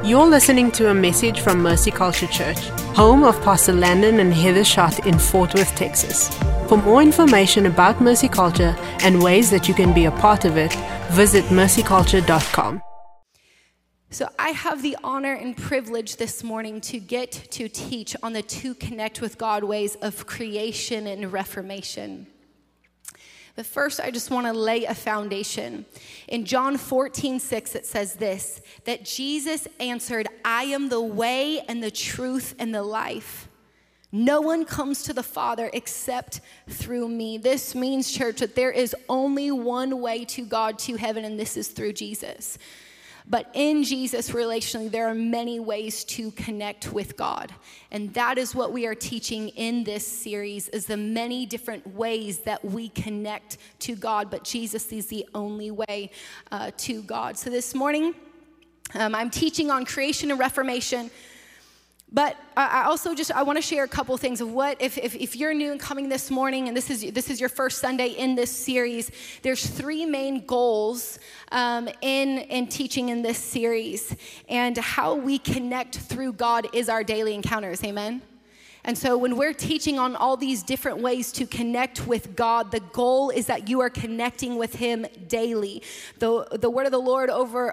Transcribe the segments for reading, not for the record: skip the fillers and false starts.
You're listening to a message from Mercy Culture Church, home of Pastor Landon and Heather Schott in Fort Worth, Texas. For more information about Mercy Culture and ways that you can be a part of it, visit mercyculture.com. So I have the honor and privilege this morning to get to teach on the two connect with God ways of creation and reformation. But first, I just want to lay a foundation. In John 14:6, it says this, that Jesus answered, "I am the way and the truth and the life. No one comes to the Father except through me." This means, church, that there is only one way to God, to heaven, and this is through Jesus. But in Jesus relationally, there are many ways to connect with God. And that is what we are teaching in this series, is the many different ways that we connect to God. But Jesus is the only way to God. So this morning, I'm teaching on creation and reformation. But I want to share a couple things of what, if you're new and coming this morning and this is your first Sunday in this series, there's three main goals in teaching in this series. And how we connect through God is our daily encounters, amen? And so when we're teaching on all these different ways to connect with God, the goal is that you are connecting with Him daily. The word of the Lord over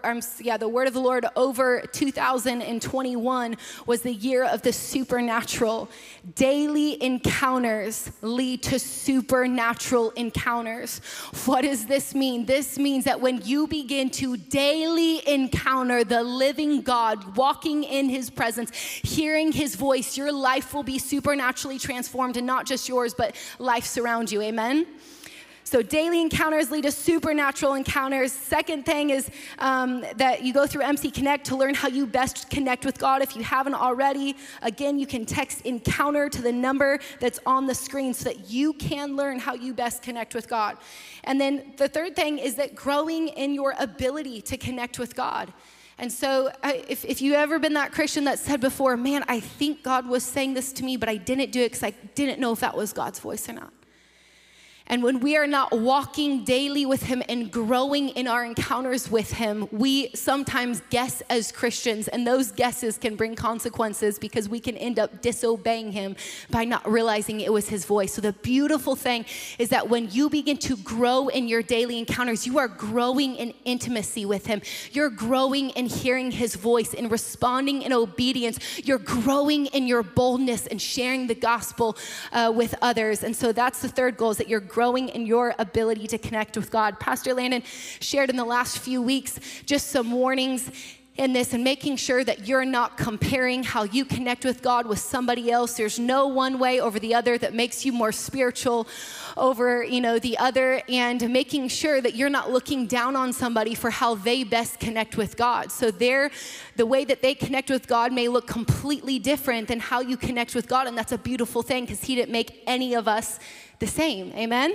2021 was the year of the supernatural. Daily encounters lead to supernatural encounters. What does this mean? This means that when you begin to daily encounter the living God, walking in His presence, hearing His voice, your life will be supernaturally transformed, and not just yours, but life around you, amen? So daily encounters lead to supernatural encounters. Second thing is that you go through MC Connect to learn how you best connect with God. If you haven't already, again, you can text encounter to the number that's on the screen so that you can learn how you best connect with God. And then the third thing is that growing in your ability to connect with God. And so if you've ever been that Christian that said before, man, I think God was saying this to me, but I didn't do it because I didn't know if that was God's voice or not. And when we are not walking daily with Him and growing in our encounters with Him, we sometimes guess as Christians, and those guesses can bring consequences because we can end up disobeying Him by not realizing it was His voice. So the beautiful thing is that when you begin to grow in your daily encounters, you are growing in intimacy with Him. You're growing in hearing His voice and responding in obedience. You're growing in your boldness and sharing the gospel with others. And so that's the third goal, is that you're growing in your ability to connect with God. Pastor Landon shared in the last few weeks just some warnings in this, and making sure that you're not comparing how you connect with God with somebody else. There's no one way over the other that makes you more spiritual over, the other, and making sure that you're not looking down on somebody for how they best connect with God. So the way that they connect with God may look completely different than how you connect with God, and that's a beautiful thing because He didn't make any of us the same, amen?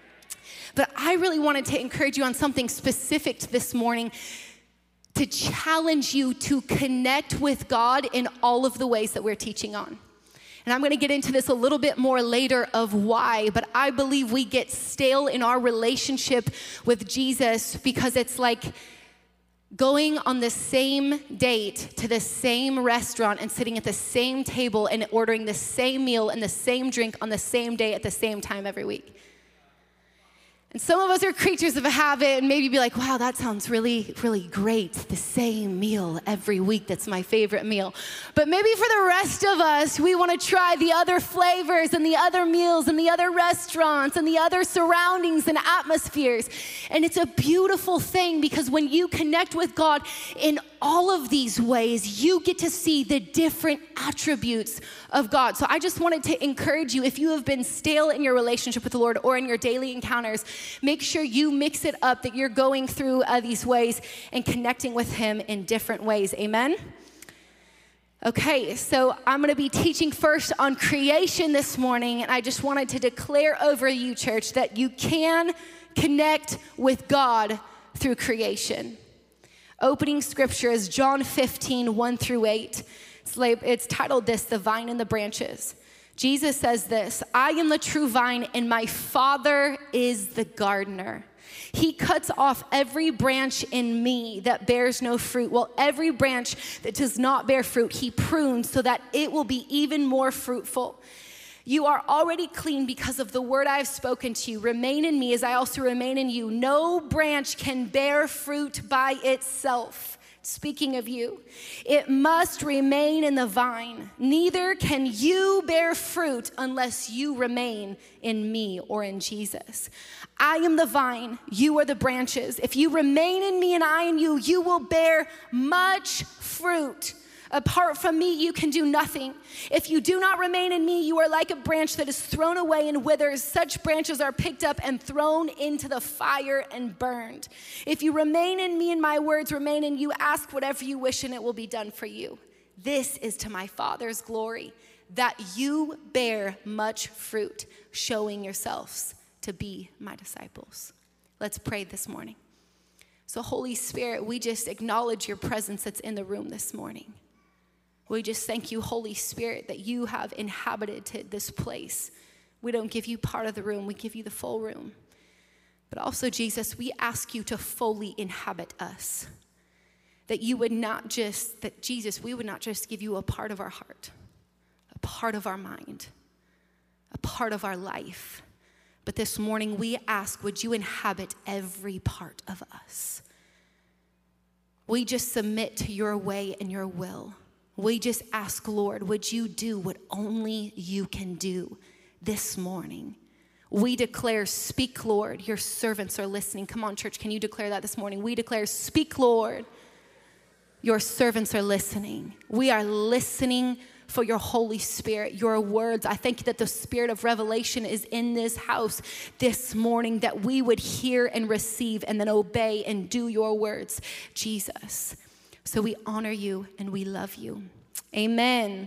But I really wanted to encourage you on something specific this morning, to challenge you to connect with God in all of the ways that we're teaching on. And I'm going to get into this a little bit more later of why, but I believe we get stale in our relationship with Jesus because it's like going on the same date to the same restaurant and sitting at the same table and ordering the same meal and the same drink on the same day at the same time every week. And some of us are creatures of a habit and maybe be like, wow, that sounds really, really great. The same meal every week. That's my favorite meal. But maybe for the rest of us, we want to try the other flavors and the other meals and the other restaurants and the other surroundings and atmospheres. And it's a beautiful thing because when you connect with God in all of these ways, you get to see the different attributes of God. So I just wanted to encourage you, if you have been stale in your relationship with the Lord or in your daily encounters, make sure you mix it up, that you're going through these ways and connecting with Him in different ways. Amen? Okay, so I'm going to be teaching first on creation this morning, and I just wanted to declare over you, church, that you can connect with God through creation. Opening scripture is John 15, 1 through 8. It's titled this, The Vine and the Branches. Jesus says this, "I am the true vine and my Father is the gardener. He cuts off every branch in me that bears no fruit. Well, every branch that does not bear fruit, he prunes so that it will be even more fruitful. You are already clean because of the word I have spoken to you. Remain in me as I also remain in you. No branch can bear fruit by itself. Speaking of you, it must remain in the vine. Neither can you bear fruit unless you remain in me or in Jesus. I am the vine, you are the branches. If you remain in me and I in you, you will bear much fruit. Apart from me, you can do nothing. If you do not remain in me, you are like a branch that is thrown away and withers. Such branches are picked up and thrown into the fire and burned. If you remain in me and my words remain in you, ask whatever you wish and it will be done for you. This is to my Father's glory, that you bear much fruit, showing yourselves to be my disciples. Let's pray this morning. So Holy Spirit, we just acknowledge your presence that's in the room this morning. We just thank you, Holy Spirit, that you have inhabited this place. We don't give you part of the room, we give you the full room. But also, Jesus, we ask you to fully inhabit us. That you would not just, that Jesus, we would not just give you a part of our heart, a part of our mind, a part of our life. But this morning we ask, would you inhabit every part of us? We just submit to your way and your will. We just ask, Lord, would you do what only you can do this morning? We declare, speak, Lord, your servants are listening. Come on, church, can you declare that this morning? We declare, speak, Lord, your servants are listening. We are listening for your Holy Spirit, your words. I thank you that the spirit of revelation is in this house this morning, that we would hear and receive and then obey and do your words, Jesus. So we honor you and we love you. Amen.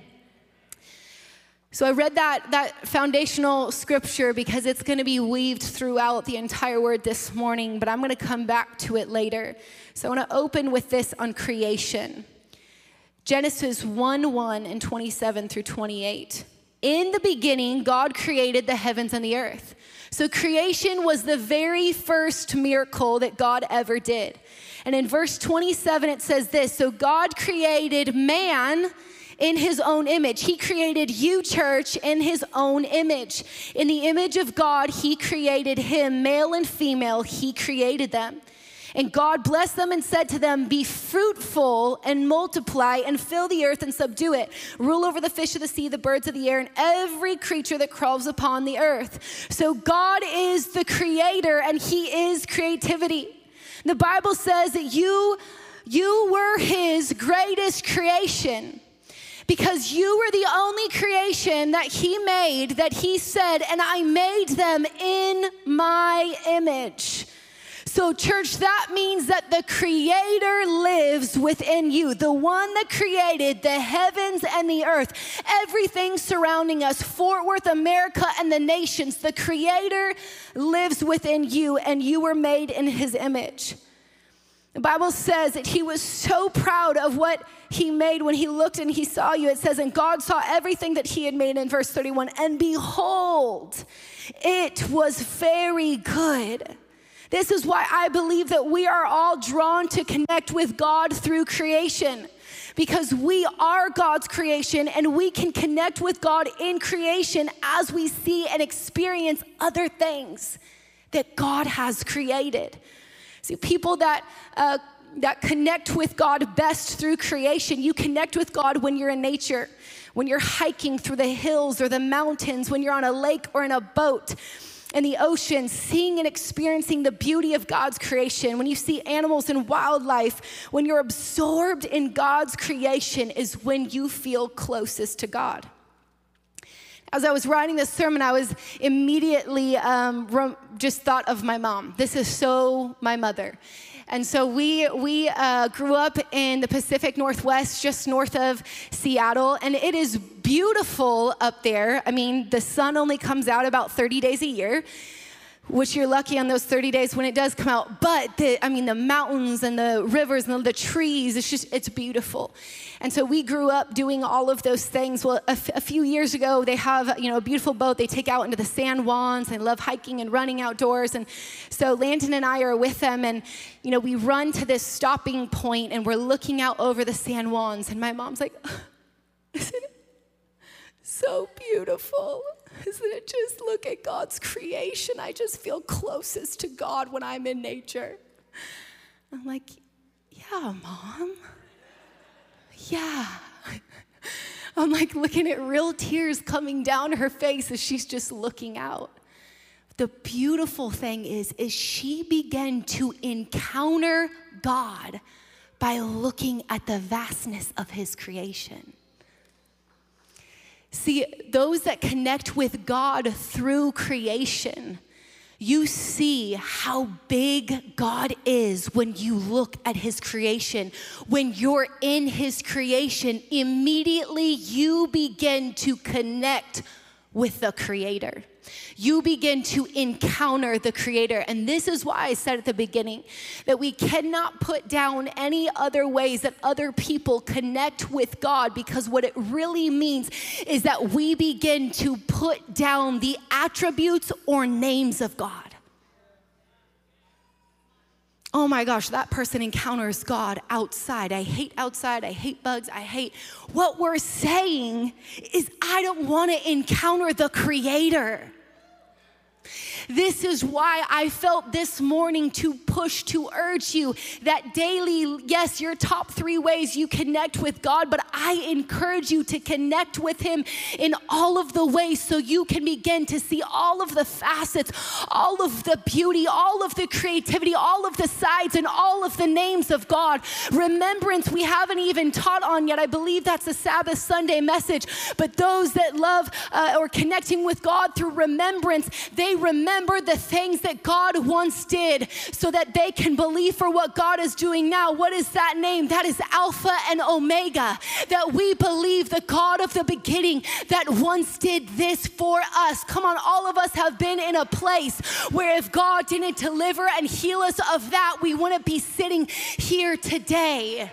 So I read that foundational scripture because it's going to be weaved throughout the entire word this morning, but I'm going to come back to it later. So I want to open with this on creation. Genesis 1:1 and 27 through 28. In the beginning, God created the heavens and the earth. So creation was the very first miracle that God ever did. And in verse 27, it says this: so God created man in his own image. He created you, church, in his own image. In the image of God, he created him, male and female, he created them. And God blessed them and said to them, be fruitful and multiply and fill the earth and subdue it. Rule over the fish of the sea, the birds of the air, and every creature that crawls upon the earth. So God is the creator and he is creativity. The Bible says that you were his greatest creation because you were the only creation that he made, that he said, and I made them in my image. So church, that means that the creator lives within you. The one that created the heavens and the earth, everything surrounding us, Fort Worth, America, and the nations, the creator lives within you and you were made in his image. The Bible says that he was so proud of what he made when he looked and he saw you. It says, and God saw everything that he had made in verse 31, and behold, it was very good. This is why I believe that we are all drawn to connect with God through creation, because we are God's creation and we can connect with God in creation as we see and experience other things that God has created. See, people that connect with God best through creation, you connect with God when you're in nature, when you're hiking through the hills or the mountains, when you're on a lake or in a boat, in the ocean, seeing and experiencing the beauty of God's creation. When you see animals and wildlife, when you're absorbed in God's creation is when you feel closest to God. As I was writing this sermon, I was immediately just thought of my mom. This is so my mother. And so we grew up in the Pacific Northwest, just north of Seattle, and it is beautiful up there. I mean, the sun only comes out about 30 days a year, which you're lucky on those 30 days when it does come out. But the mountains and the rivers and the trees, it's beautiful. And so we grew up doing all of those things. Well, a few years ago, they have, a beautiful boat they take out into the San Juans. They love hiking and running outdoors. And so Landon and I are with them, and, we run to this stopping point, and we're looking out over the San Juans. And my mom's like, isn't it so beautiful? Isn't it just, look at God's creation? I just feel closest to God when I'm in nature. I'm like, yeah, Mom. Yeah. I'm like looking at real tears coming down her face as she's just looking out. The beautiful thing is she began to encounter God by looking at the vastness of his creation. See, those that connect with God through creation, you see how big God is when you look at his creation. When you're in his creation, immediately you begin to connect with the Creator. You begin to encounter the Creator. And this is why I said at the beginning that we cannot put down any other ways that other people connect with God, because what it really means is that we begin to put down the attributes or names of God. Oh my gosh, that person encounters God outside. I hate outside. I hate bugs. I hate. What we're saying is, I don't want to encounter the Creator. This is why I felt this morning to push, to urge you that daily, yes, your top 3 ways you connect with God, but I encourage you to connect with him in all of the ways so you can begin to see all of the facets, all of the beauty, all of the creativity, all of the sides, and all of the names of God. Remembrance, we haven't even taught on yet. I believe that's a Sabbath Sunday message, but those that love or connecting with God through remembrance, they remember the things that God once did so that they can believe for what God is doing now. What is that name? That is Alpha and Omega. That we believe the God of the beginning that once did this for us. Come on, all of us have been in a place where if God didn't deliver and heal us of that, we wouldn't be sitting here today.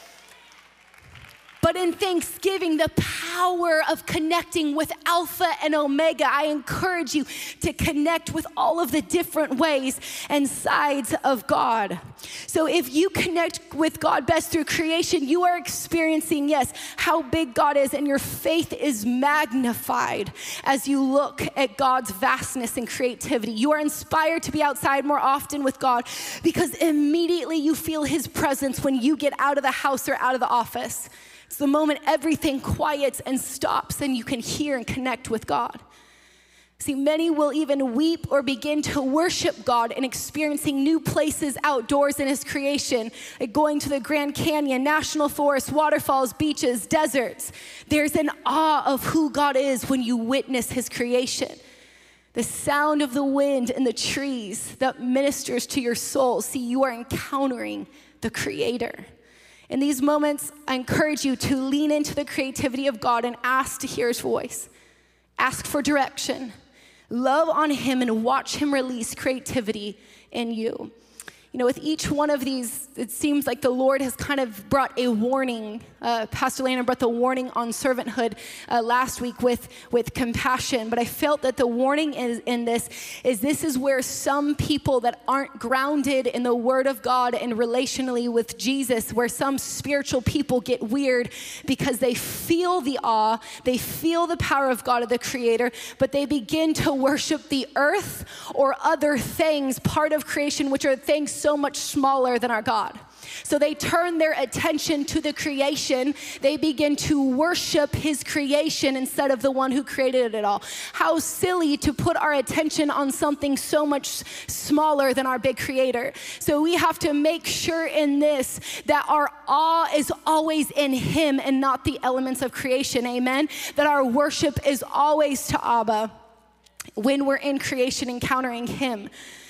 But in Thanksgiving, the power of connecting with Alpha and Omega, I encourage you to connect with all of the different ways and sides of God. So if you connect with God best through creation, you are experiencing, yes, how big God is, and your faith is magnified as you look at God's vastness and creativity. You are inspired to be outside more often with God because immediately you feel his presence when you get out of the house or out of the office. It's the moment everything quiets and stops and you can hear and connect with God. See, many will even weep or begin to worship God and experiencing new places outdoors in his creation, like going to the Grand Canyon, national forests, waterfalls, beaches, deserts. There's an awe of who God is when you witness his creation. The sound of the wind and the trees that ministers to your soul. See, you are encountering the Creator. In these moments, I encourage you to lean into the creativity of God and ask to hear his voice. Ask for direction. Love on him and watch him release creativity in you. You know, with each one of these, it seems like the Lord has kind of brought a warning. Pastor Landon brought the warning on servanthood last week with compassion. But I felt that the warning this is where some people that aren't grounded in the Word of God and relationally with Jesus, where some spiritual people get weird because they feel the awe, they feel the power of God, of the Creator, but they begin to worship the earth or other things, part of creation, which are things so much smaller than our God. So they turn their attention to the creation. They begin to worship his creation instead of the one who created it all. How silly to put our attention on something so much smaller than our big Creator. So we have to make sure in this that our awe is always in him and not the elements of creation. Amen. That our worship is always to Abba when we're in creation encountering him.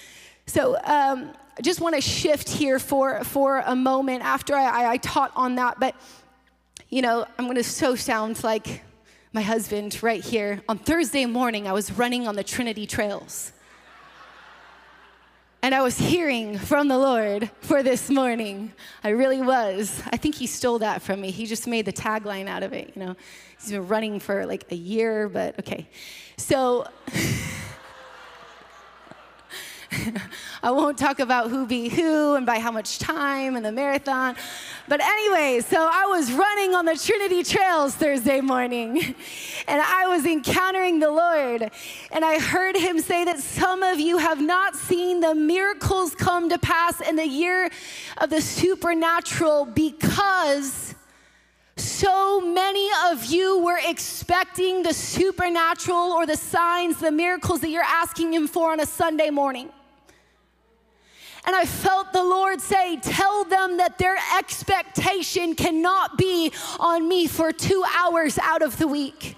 So I just want to shift here for a moment after I taught on that. But, you know, I'm going to sound like my husband right here. On Thursday morning, I was running on the Trinity trails. And I was hearing from the Lord for this morning. I really was. I think he stole that from me. He just made the tagline out of it, you know. He's been running for like a year, but okay. So I won't talk about who beat who and by how much time and the marathon. But anyway, so I was running on the Trinity Trails Thursday morning, and I was encountering the Lord, and I heard him say that some of you have not seen the miracles come to pass in the year of the supernatural because so many of you were expecting the supernatural or the signs, the miracles that you're asking him for on a Sunday morning. And I felt the Lord say, tell them that their expectation cannot be on me for 2 hours out of the week.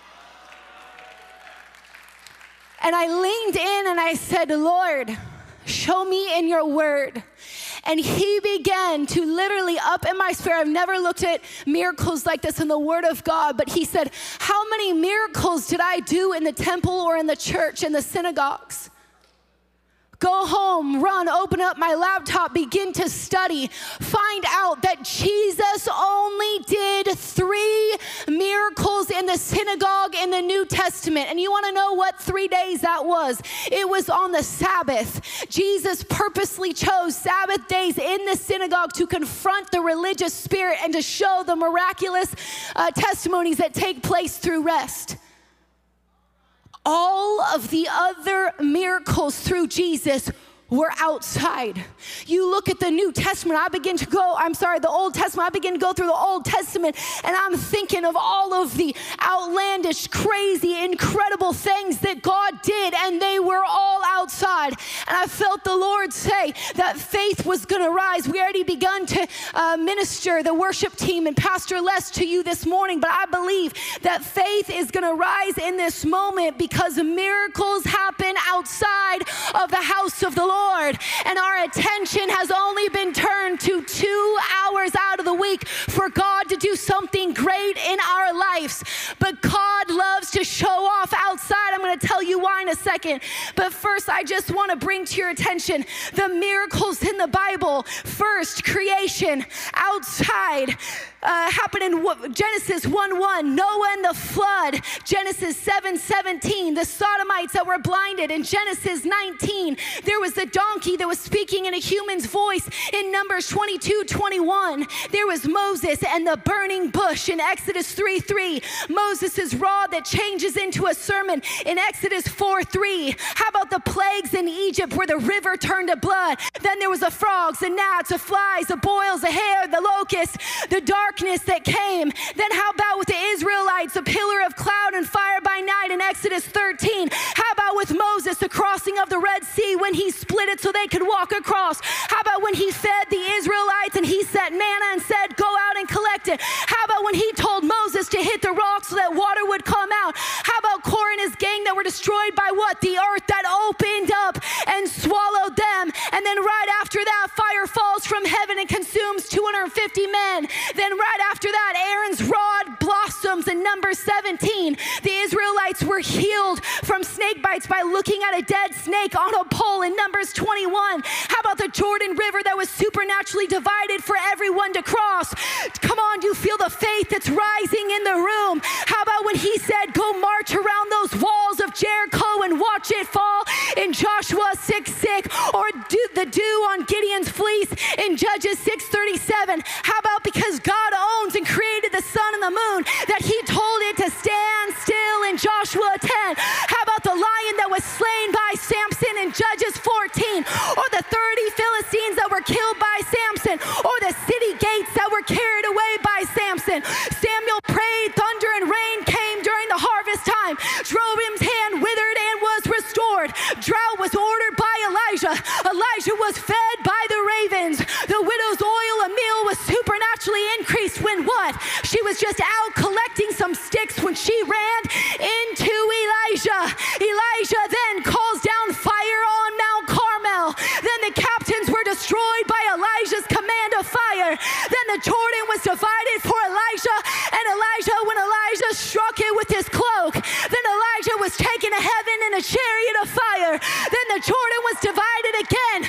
And I leaned in and I said, Lord, show me in your word. And he began to literally up in my spirit. I've never looked at miracles like this in the word of God, but he said, how many miracles did I do in the temple or in the church, in the synagogues? Go home, run, open up my laptop, begin to study, find out that Jesus only did 3 miracles in the synagogue in the New Testament. And you want to know what 3 days that was? It was on the Sabbath. Jesus purposely chose Sabbath days in the synagogue to confront the religious spirit and to show the miraculous testimonies that take place through rest. All of the other miracles through Jesus were outside. You look at the New Testament, the Old Testament, I begin to go through the Old Testament, and I'm thinking of all of the outlandish, crazy, incredible things that God did, and they were all outside. And I felt the Lord say that faith was gonna rise. We already begun to minister the worship team and Pastor Les to you this morning, but I believe that faith is gonna rise in this moment because miracles happen outside of the house of the Lord. And our attention has only been turned to 2 hours out of the week for God to do something great in our lives. But God loves to show off outside. I'm going to tell you why in a second. But first, I just want to bring to your attention the miracles in the Bible. First, creation outside. Happened in Genesis 1:1, Noah and the flood. Genesis 7:17, the Sodomites that were blinded. In Genesis 19, there was the donkey that was speaking in a human's voice. In Numbers 22:21, there was Moses and the burning bush. In Exodus 3:3, Moses' rod that changes into a sermon. In Exodus 4:3, how about the plagues in Egypt where the river turned to blood? Then there was the frogs, the gnats, the flies, the boils, the hair, the locusts, the darkness that came. Then how about with the Israelites, the pillar of cloud and fire by night in Exodus 13? How about with Moses, the crossing of the Red Sea when he split it so they could walk across? How about when he fed the Israelites and he set manna and said, go out and collect it? How about when he told Moses to hit the rock so that water would come out? How about Korah and his gang that were destroyed by what? The earth that opened up and swallowed them. And then right after that, fire falls from heaven and consumes 250 men. Then right after that, Aaron's rod blossoms in Numbers 17. The Israelites were healed from snake bites by looking at a dead snake on a pole in Numbers 21. How about the Jordan River that was supernaturally divided for everyone to cross? Come on, do you feel the faith that's rising in the room? How about when he said, go march around those walls of Jericho and watch it fall in Joshua 6:6, or the dew on Gideon's fleece in Judges 6:37? How about because God owns and created the sun and the moon, that he told it to stand still in Joshua 10? How about the lion that was slain by Samson in Judges 14, or the 30 Philistines that were killed by Samson, or the city gates that were carried away by Samson? Samuel prayed, thunder and rain came during the harvest time. Jeroboam's hand withered and was restored. Drought was ordered by Elijah. Elijah was fed by the ravens. The widow's oil, a meal, was supernaturally increased when what? She was just out collecting some sticks when she ran into Elijah. Elijah then calls down fire on Mount Carmel. Then the captains were destroyed by Elijah's command of fire. Then the Jordan was divided for Elijah, and when Elijah struck it with his cloak, then Elijah was taken to heaven in a chariot of fire. Then the Jordan was divided again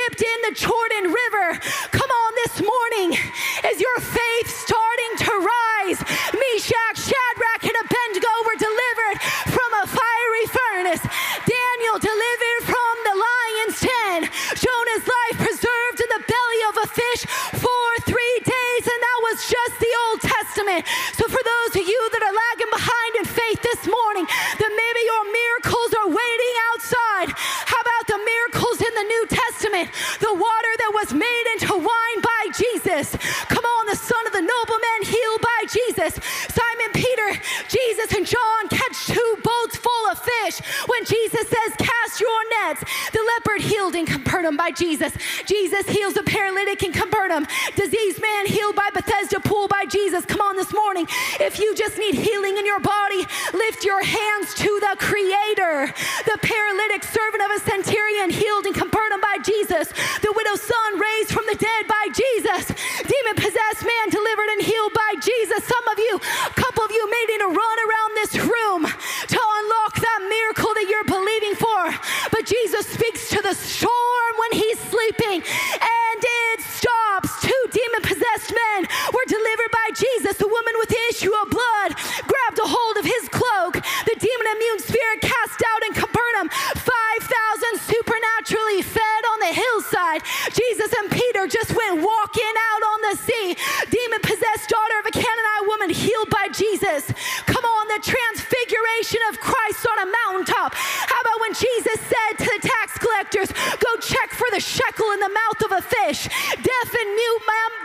dipped in the Jordan River. Come on, this morning, is your faith starting to rise? Meshach, Shadrach, and Abednego were delivered from a fiery furnace. Daniel delivered from the lion's den. Jonah's life preserved in the belly of a fish for 3 days, and that was just the Old Testament. So for those of you that are lagging behind in faith this morning, that maybe your miracles are waiting outside, how about the miracles in the New Testament? The water that was made into wine by Jesus. Come on, the son of the nobleman healed by Jesus. Simon Peter, Jesus, and John catch 2 boats full of fish. When Jesus says, cast your nets, the leopard healed in Capernaum by Jesus. Jesus heals the paralytic in Capernaum. Diseased man healed by Bethesda pool by Jesus. Come on this morning. If you just need healing in your body, lift your hands to the Creator. The paralytic servant of a centurion healed in Capernaum by Jesus. The widow's son raised from the dead by Jesus. Demon-possessed man delivered and healed by Jesus. Some of you, a couple of you may need to run around this room to unlock that miracle that you're believing for. But Jesus speaks to the storm when he's sleeping, and it stops. 2 demon-possessed men were delivered by Jesus. The woman with the issue of blood grabbed a hold of his cloak. The demon-immune spirit cast out in Capernaum. 5,000 supernaturally fed on the hillside. Jesus and Peter just went walking out on the sea. Demon-possessed daughter of a Canaanite woman healed by Jesus. Come on, the transfiguration of Christ on a mountaintop. How about when Jesus said to the tax collectors, go check for the shekel in the mouth of a fish. Deaf and mute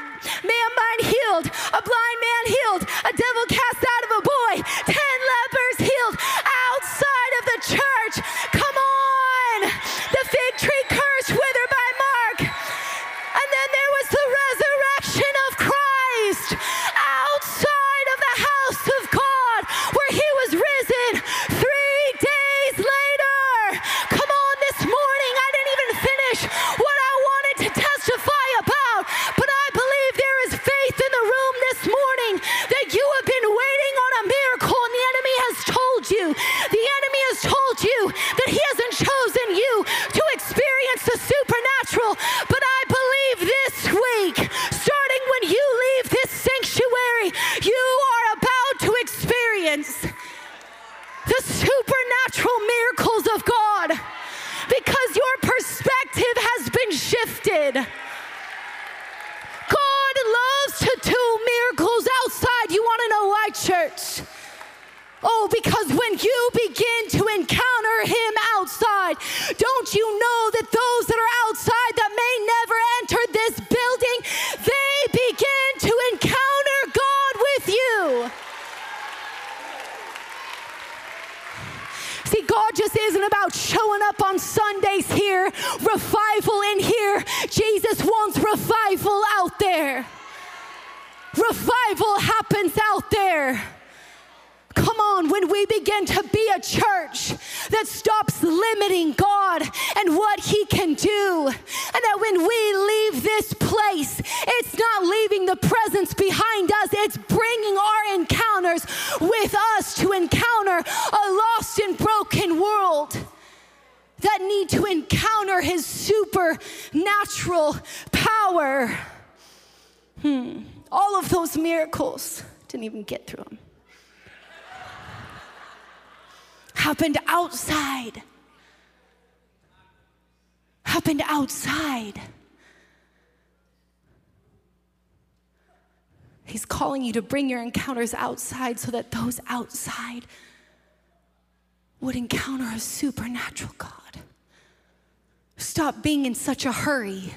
man healed. A blind man healed. A devil cast out of a boy. 10 lepers healed outside of the church. Come on. The fig tree cursed, withered by Mark. And then there was the resurrection of Christ outside of the house of God, where he was risen 3 days later. Come on, this morning, I didn't even finish what I wanted to testify about, but I believe there is faith in the room this morning that you have been waiting on a miracle, and the enemy has told you. The enemy has told you that he hasn't chosen you to experience the supernatural, but I believe this week, starting when you leave this sanctuary, you are about to experience the supernatural miracles of God, because your perspective has been shifted. God loves to do miracles outside. You want to know why, church? Oh, because when you begin to encounter him outside, don't you know that those that are outside that may never enter this building, they begin to encounter God with you. See, God just isn't about showing up on Sundays here, revival in here. Jesus wants revival out there. Revival happens out there. Come on, when we begin to be a church that stops limiting God and what he can do, and that when we leave this place, it's not leaving the presence behind us, it's bringing our encounters with us to encounter a lost and broken world that need to encounter his supernatural power. All of those miracles, didn't even get through them, happened outside. Happened outside. He's calling you to bring your encounters outside so that those outside would encounter a supernatural God. Stop being in such a hurry.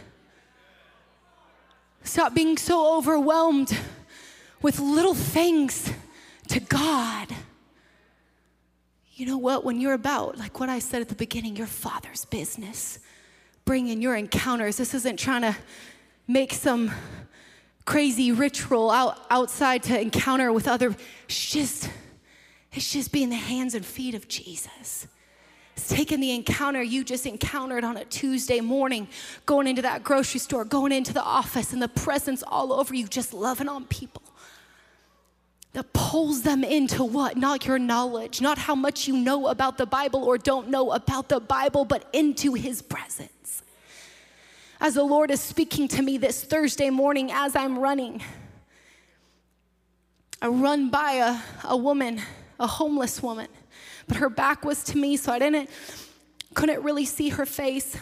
Stop being so overwhelmed with little things to God. You know what? When you're about, like what I said at the beginning, your Father's business, bring in your encounters. This isn't trying to make some crazy ritual outside to encounter with other. It's just being the hands and feet of Jesus. It's taking the encounter you just encountered on a Tuesday morning, going into that grocery store, going into the office, and the presence all over you, just loving on people. That pulls them into what? Not your knowledge, not how much you know about the Bible or don't know about the Bible, but into his presence. as the Lord is speaking to me this Thursday morning as I'm running. I run by a woman, a homeless woman, but her back was to me, so I couldn't really see her face.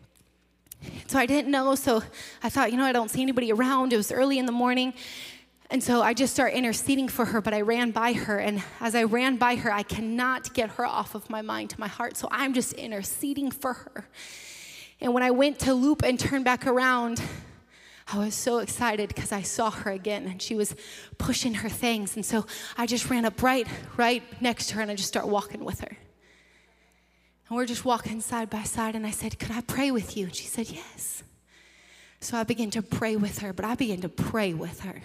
So I didn't know, so I thought, I don't see anybody around. It was early in the morning. And so I just started interceding for her, but I ran by her. And as I ran by her, I cannot get her off of my mind to my heart. So I'm just interceding for her. And when I went to loop and turn back around, I was so excited because I saw her again and she was pushing her things. And so I just ran up right next to her and I just started walking with her. And we're just walking side by side, and I said, "Could I pray with you?" And she said, "Yes." So I began to pray with her, but I began to pray with her.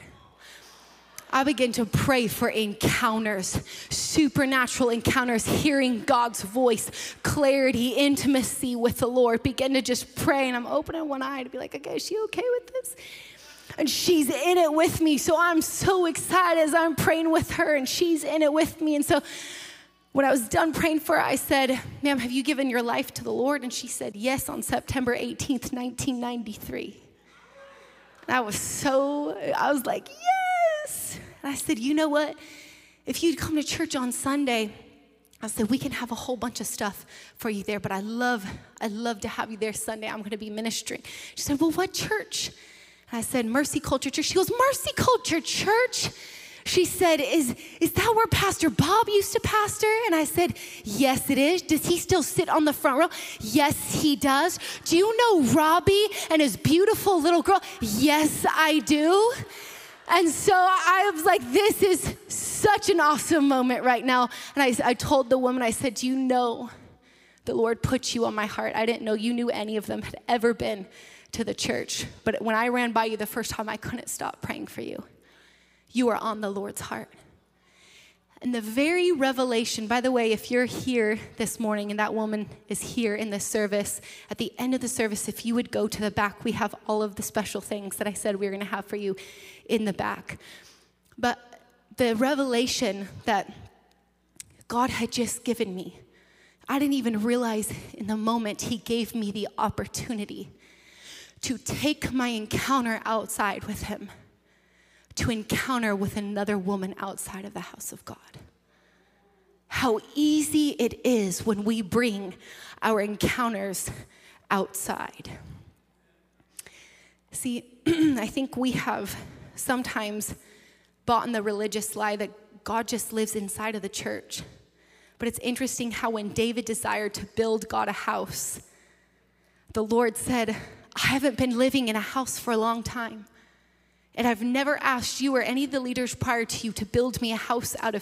I began to pray for encounters, supernatural encounters, hearing God's voice, clarity, intimacy with the Lord. Begin to just pray, and I'm opening one eye to be like, okay, is she okay with this? And she's in it with me, so I'm so excited as I'm praying with her, and she's in it with me. And so when I was done praying for her, I said, "Ma'am, have you given your life to the Lord?" And she said, "Yes, on September 18th, 1993. And I was like, yes. And I said, "You know what? If you'd come to church on Sunday," I said, "we can have a whole bunch of stuff for you there, but I'd love to have you there Sunday. I'm going to be ministering." She said, "Well, what church?" And I said, "Mercy Culture Church." She goes, "Mercy Culture Church?" She said, is that where Pastor Bob used to pastor? And I said, "Yes, it is." "Does he still sit on the front row?" "Yes, he does." "Do you know Robbie and his beautiful little girl?" "Yes, I do." And so I was like, this is such an awesome moment right now. And I told the woman, I said, "Do you know the Lord put you on my heart? I didn't know you knew any of them had ever been to the church. But when I ran by you the first time, I couldn't stop praying for you. You are on the Lord's heart." And the very revelation, by the way, if you're here this morning and that woman is here in this service, at the end of the service, if you would go to the back, we have all of the special things that I said we were going to have for you in the back. But the revelation that God had just given me, I didn't even realize in the moment He gave me the opportunity to take my encounter outside with Him, to encounter with another woman outside of the house of God. How easy it is when we bring our encounters outside. See, I think we have sometimes bought in the religious lie that God just lives inside of the church. But it's interesting how when David desired to build God a house, the Lord said, "I haven't been living in a house for a long time. And I've never asked you or any of the leaders prior to you to build me a house out of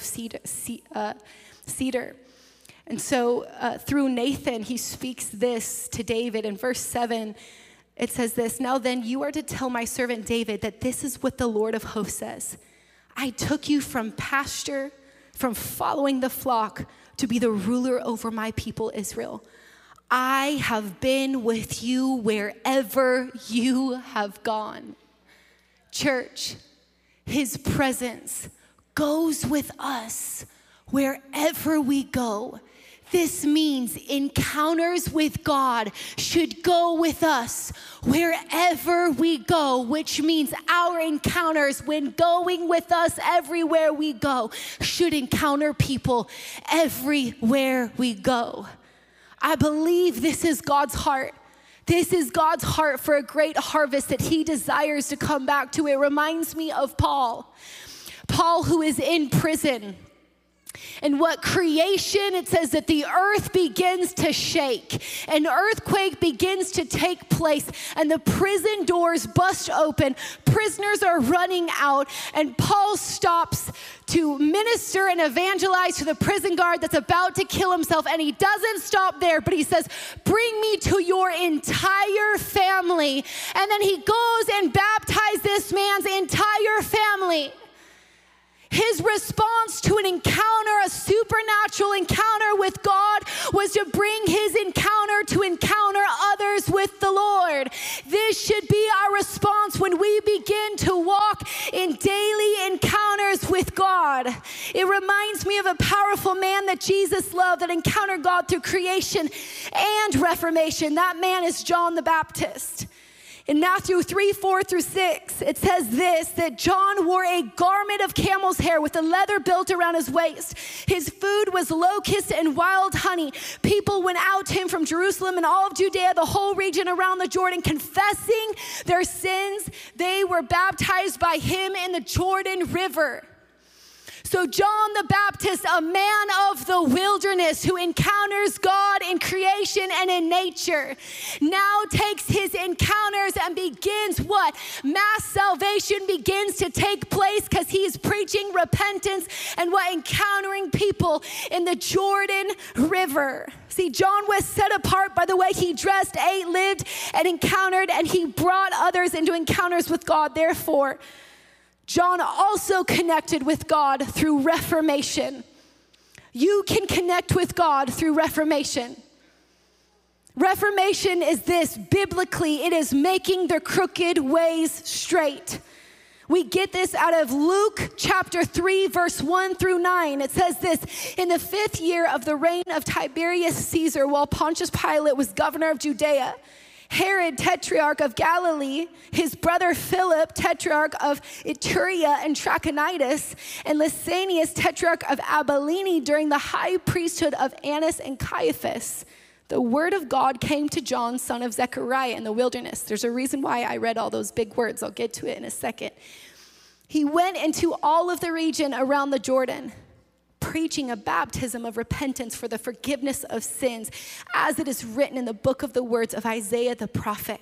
cedar." And so through Nathan, he speaks this to David. In verse 7, it says this, "Now then, you are to tell my servant David that this is what the Lord of hosts says. I took you from pasture, from following the flock, to be the ruler over my people Israel. I have been with you wherever you have gone." Church, His presence goes with us wherever we go. This means encounters with God should go with us wherever we go, which means our encounters, when going with us everywhere we go, should encounter people everywhere we go. I believe this is God's heart. This is God's heart for a great harvest that He desires to come back to. It reminds me of Paul, who is in prison. And what creation, it says that the earth begins to shake. An earthquake begins to take place and the prison doors bust open. Prisoners are running out and Paul stops to minister and evangelize to the prison guard that's about to kill himself. And he doesn't stop there, but he says, "Bring me to your entire family." And then he goes and baptizes this man's entire family. His response to an encounter, a supernatural encounter with God, was to bring his encounter to encounter others with the Lord. This should be our response when we begin to walk in daily encounters with God. It reminds me of a powerful man that Jesus loved that encountered God through creation and reformation. That man is John the Baptist. In Matthew 3:4-6, it says this, that John wore a garment of camel's hair with a leather belt around his waist. His food was locusts and wild honey. People went out to him from Jerusalem and all of Judea, the whole region around the Jordan, confessing their sins. They were baptized by him in the Jordan River. So John the Baptist, a man of the wilderness who encounters God in creation and in nature, now takes his encounters and begins what? Mass salvation begins to take place because he's preaching repentance and what? Encountering people in the Jordan River. See, John was set apart by the way he dressed, ate, lived, and encountered, and he brought others into encounters with God. Therefore, John also connected with God through reformation. You can connect with God through reformation. Reformation is this, biblically, it is making the crooked ways straight. We get this out of Luke chapter 3, verse 1-9. It says this, in the 5th year of the reign of Tiberius Caesar, while Pontius Pilate was governor of Judea, Herod, tetrarch of Galilee, his brother Philip, tetrarch of Iturea and Trachonitis, and Lysanias, tetrarch of Abilene, during the high priesthood of Annas and Caiaphas, the word of God came to John, son of Zechariah, in the wilderness. There's a reason why I read all those big words. I'll get to it in a second. He went into all of the region around the Jordan, preaching a baptism of repentance for the forgiveness of sins, as it is written in the book of the words of Isaiah the prophet.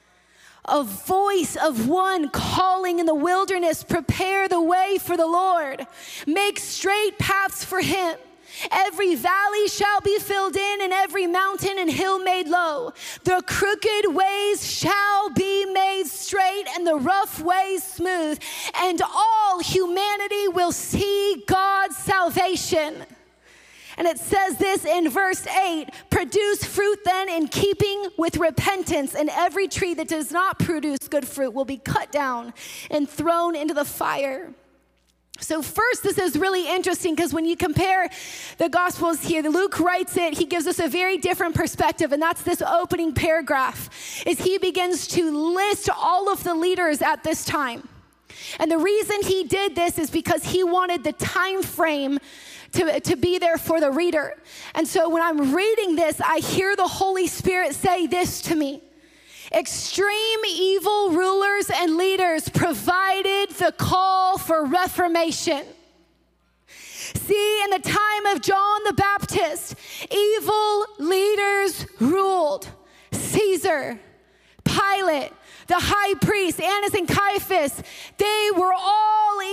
A voice of one calling in the wilderness, prepare the way for the Lord. Make straight paths for him. Every valley shall be filled in, and every mountain and hill made low. The crooked ways shall be made straight, and the rough ways smooth, and all humanity will see God's salvation. And it says this in verse 8, produce fruit then in keeping with repentance, and every tree that does not produce good fruit will be cut down and thrown into the fire. So first, this is really interesting because when you compare the Gospels here, Luke writes it, he gives us a very different perspective, and that's this opening paragraph, is he begins to list all of the leaders at this time. And the reason he did this is because he wanted the time frame to be there for the reader. And so when I'm reading this, I hear the Holy Spirit say this to me. Extreme evil rulers and leaders provided the call for reformation. See, in the time of John the Baptist, evil leaders ruled. Caesar, Pilate, the high priest, Annas and Caiaphas, they were all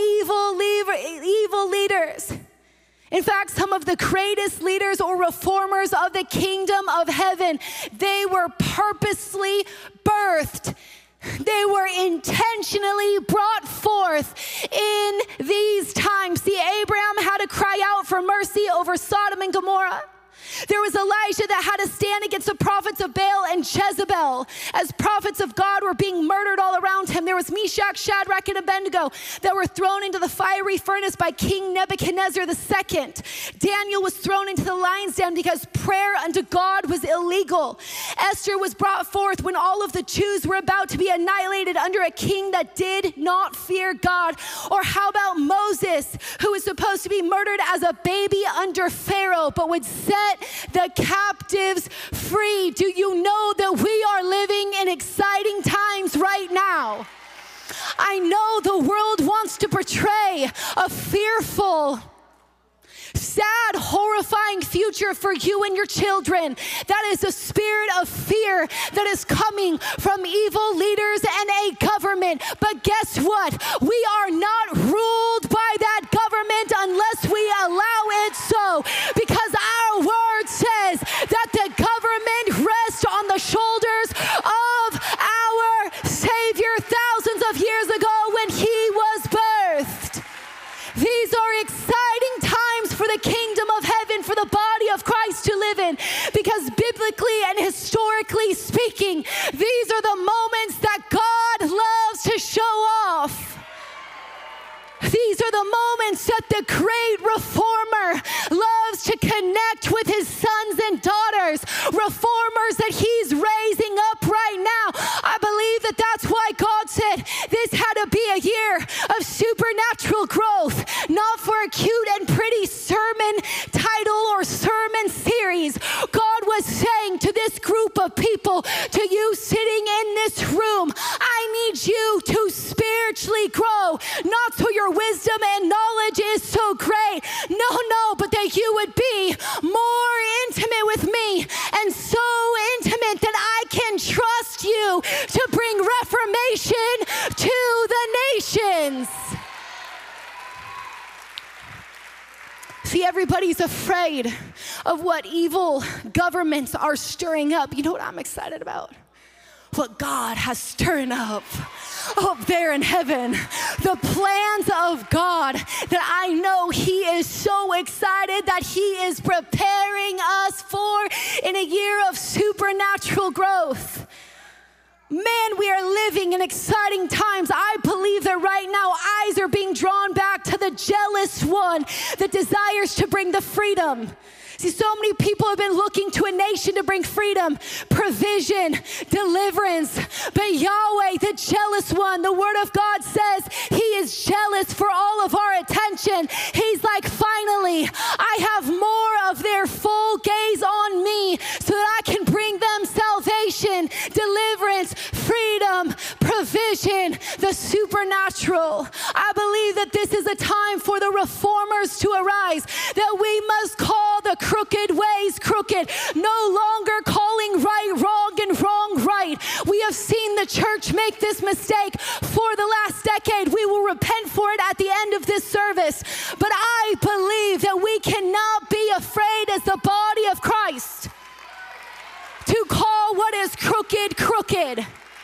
evil leaders. In fact, some of the greatest leaders or reformers of the kingdom of heaven, they were purposely birthed. They were intentionally brought forth in these times. See, Abraham had to cry out for mercy over Sodom and Gomorrah. There was Elijah that had to stand against the prophets of Baal and Jezebel as prophets of God were being murdered all around him. There was Meshach, Shadrach, and Abednego that were thrown into the fiery furnace by King Nebuchadnezzar II. Daniel was thrown into the lion's den because prayer unto God was illegal. Esther was brought forth when all of the Jews were about to be annihilated under a king that did not fear God. Or how about Moses, who was supposed to be murdered as a baby under Pharaoh, but would set the captives free? Do you know that we are living in exciting times right now? I know the world wants to portray a fearful, sad, horrifying future for you and your children. That is a spirit of fear that is coming from evil leaders and a government. But guess what? We are not ruled by that government unless we allow it so, because our word says that the government rests on the shoulders of our Savior thousands of years ago when he was birthed. These are exciting times for the kingdom of heaven, for the body of Christ to live in, because biblically and historically speaking, these are the moments that God loves to show off. These are the moments that the great reformer loves to connect with his sons and daughters, reformers that he's raising up right now. I believe that that's why God said this had to be a year of supernatural growth, not for a cute and pretty sermon title or sermon series. God was saying to this group of people, to you sitting in this room, I need you to spiritually grow, not so your wisdom and knowledge is so great. No, but that you would be more intimate with me, and so intimate that I can trust you to bring reformation to the nations. See, everybody's afraid of what evil governments are stirring up. You know what I'm excited about? What God has stirred up there in heaven. The plans of God that I know He is so excited that He is preparing us for in a year of supernatural growth. Man, we are living in exciting times. I believe that right now eyes are being drawn back to the jealous one that desires to bring the freedom. See, so many people have been looking to a nation to bring freedom, provision, deliverance. But Yahweh, the jealous one, the word of God says He is jealous for all of our attention. He's like, finally, I have more of their full gaze on me so that I can bring them salvation, deliverance, freedom, provision, the supernatural. I believe that this is a time for the reformers to arise, that we must call the crooked ways crooked, no longer calling right wrong and wrong right. We have seen the church make this mistake for the last decade. We will repent for it at the end of this service. But I believe that we cannot be afraid as the body of Christ to call what is crooked, crooked. And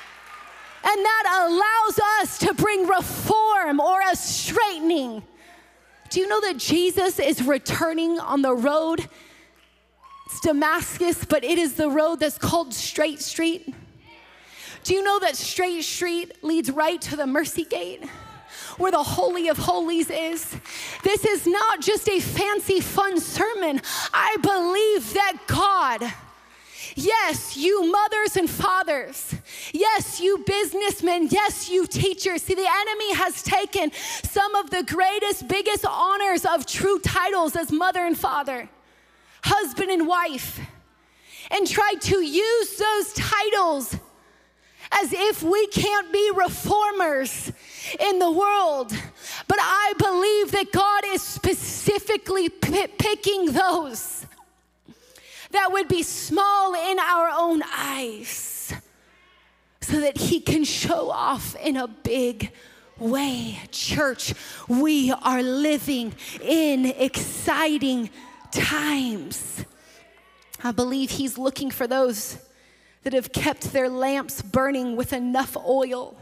that allows us to bring reform or a straightening. Do you know that Jesus is returning on the road? It's Damascus, but it is the road that's called Straight Street. Do you know that Straight Street leads right to the mercy gate, where the Holy of Holies is? This is not just a fancy, fun sermon. I believe that God, yes, you mothers and fathers, yes, you businessmen, yes, you teachers. See, the enemy has taken some of the greatest, biggest honors of true titles as mother and father, husband and wife, and tried to use those titles as if we can't be reformers in the world. But I believe that God is specifically picking those that would be small in our own eyes so that He can show off in a big way. Church, we are living in exciting times. I believe He's looking for those that have kept their lamps burning with enough oil,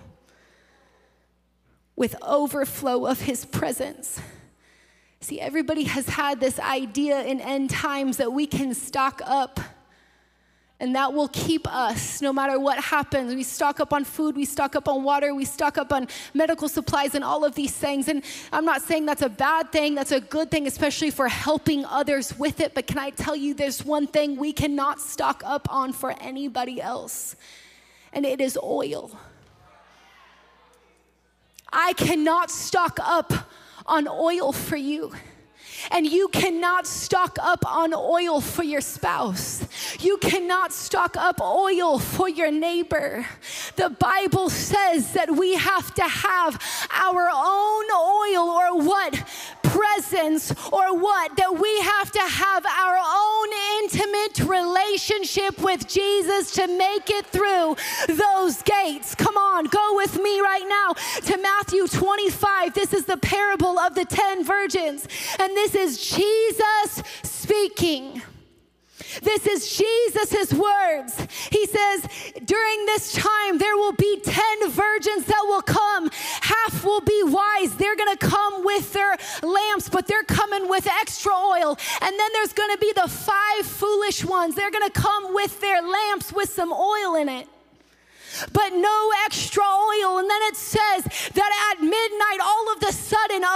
with overflow of His presence. See, everybody has had this idea in end times that we can stock up, and that will keep us no matter what happens. We stock up on food, we stock up on water, we stock up on medical supplies and all of these things. And I'm not saying that's a bad thing, that's a good thing, especially for helping others with it. But can I tell you, there's one thing we cannot stock up on for anybody else, and it is oil. I cannot stock up on oil for you. And you cannot stock up on oil for your spouse. You cannot stock up oil for your neighbor. The Bible says that we have to have our own oil, or what? Presence, or what? That we have to have our own intimate relationship with Jesus to make it through those gates. Come on, go with me right now to Matthew 25. This is the parable of the 10 virgins. And this is Jesus speaking. This is Jesus' words. He says, during this time, there will be 10 virgins that will come. Half will be wise. They're going to come with their lamps, but they're coming with extra oil. And then there's going to be the 5 foolish ones. They're going to come with their lamps with some oil in it, but no extra oil. And then it says that at midnight, all of a sudden, a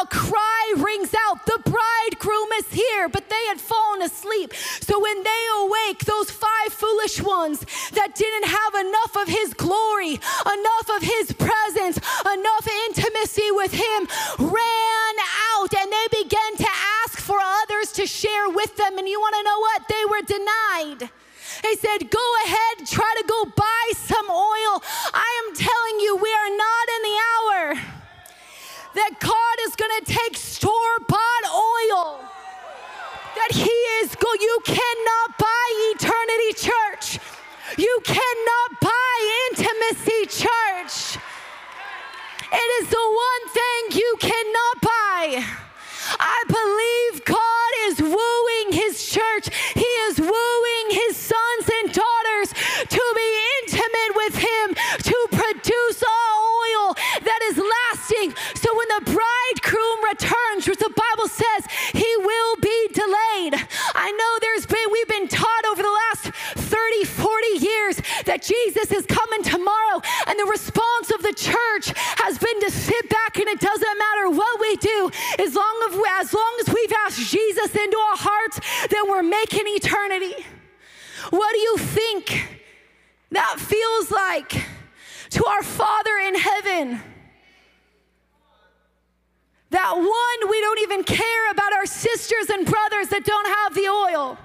a cry rings out, the bridegroom is here, but they had fallen asleep. So when they awake, those 5 foolish ones that didn't have enough of his glory, enough of his presence, enough intimacy with him, ran out and they began to ask for others to share with them. And you want to know what? They were denied. They said, go ahead, try to go buy some oil. I am telling you, we are not in the hour that God is going to take store-bought oil. That he is going, you cannot buy eternity, church. You cannot buy intimacy, church. It is the one thing you cannot buy. I believe God is wooing his church. He is wooing his sons and daughters to be intimate with him, to produce oil that is lasting. So when the bridegroom returns, which the Bible says he will be delayed. I know we've been taught over the last 30, 40 years that Jesus is coming tomorrow, and the response of the church has been to sit back, and it doesn't matter what we do, as long as we've asked Jesus into our hearts, then we're making eternity. What do you think that feels like to our Father in heaven? That one, we don't even care about our sisters and brothers that don't have the oil.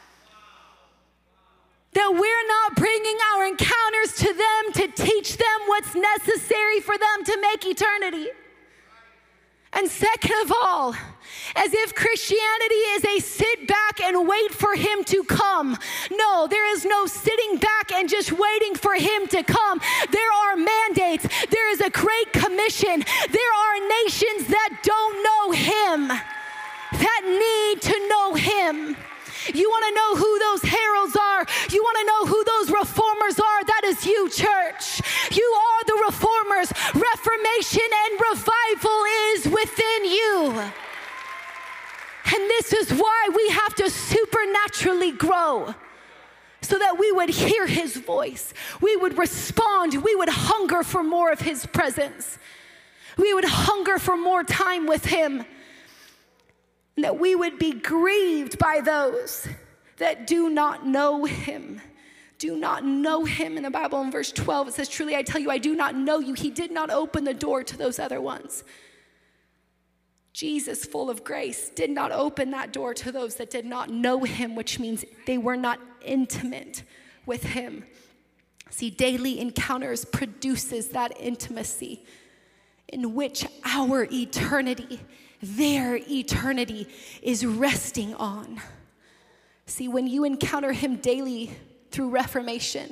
That we're not bringing our encounters to them to teach them what's necessary for them to make eternity. And second of all, as if Christianity is a sit back and wait for him to come. No, there is no sitting back and just waiting for him to come. There are mandates. There is a great commission. There are nations that don't know him, that need to know him. You want to know who those heralds are? You want to know who those reformers are? That is you, church. You are the reformers. Reformation and revival is within you. And this is why we have to supernaturally grow, so that we would hear his voice. We would respond. We would hunger for more of his presence. We would hunger for more time with him. And that we would be grieved by those that do not know him. Do not know him. In the Bible in verse 12, it says, truly I tell you, I do not know you. He did not open the door to those other ones. Jesus, full of grace, did not open that door to those that did not know him, which means they were not intimate with him. See, daily encounters produces that intimacy in which our eternity, their eternity, is resting on. See, when you encounter him daily through reformation,